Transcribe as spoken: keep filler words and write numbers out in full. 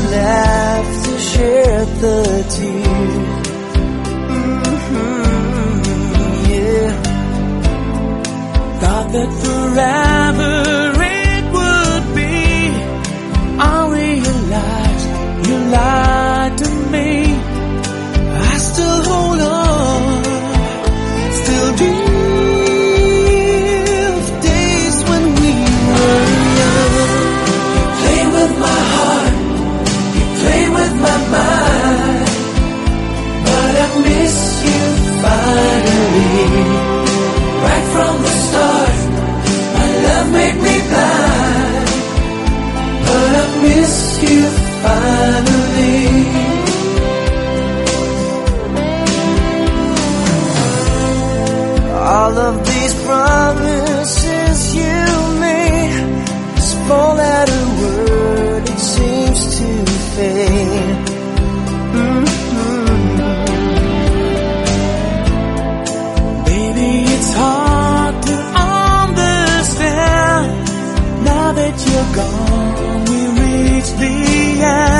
laughter, shared the tears. Mm-hmm, yeah. Thought that forever it would be. I realized you lied to me. I still hold on, still dream of days when we were young. You played with my heart, you played with my mind, but I miss you finally. Right from the start, my love made me blind, but I miss you finally. All of these promises you made, this four-letter word, it seems to fade. Mm-hmm. Baby, it's hard to understand. Now that you're gone, we reach the end.